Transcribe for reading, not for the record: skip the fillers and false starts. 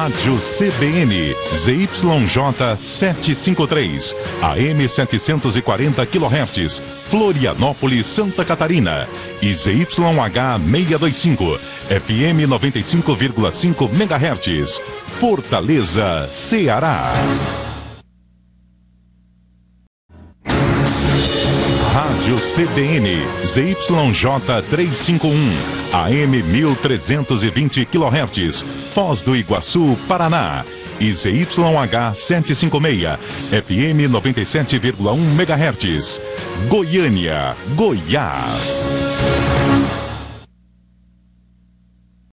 Rádio CBN, ZYJ 753, AM 740 kHz, Florianópolis, Santa Catarina. E ZYH 625, FM 95,5 MHz, Fortaleza, Ceará. Rádio CBN, ZYJ 351, AM 1320 kHz, Foz do Iguaçu, Paraná. E ZYH 756, FM 97,1 MHz, Goiânia, Goiás.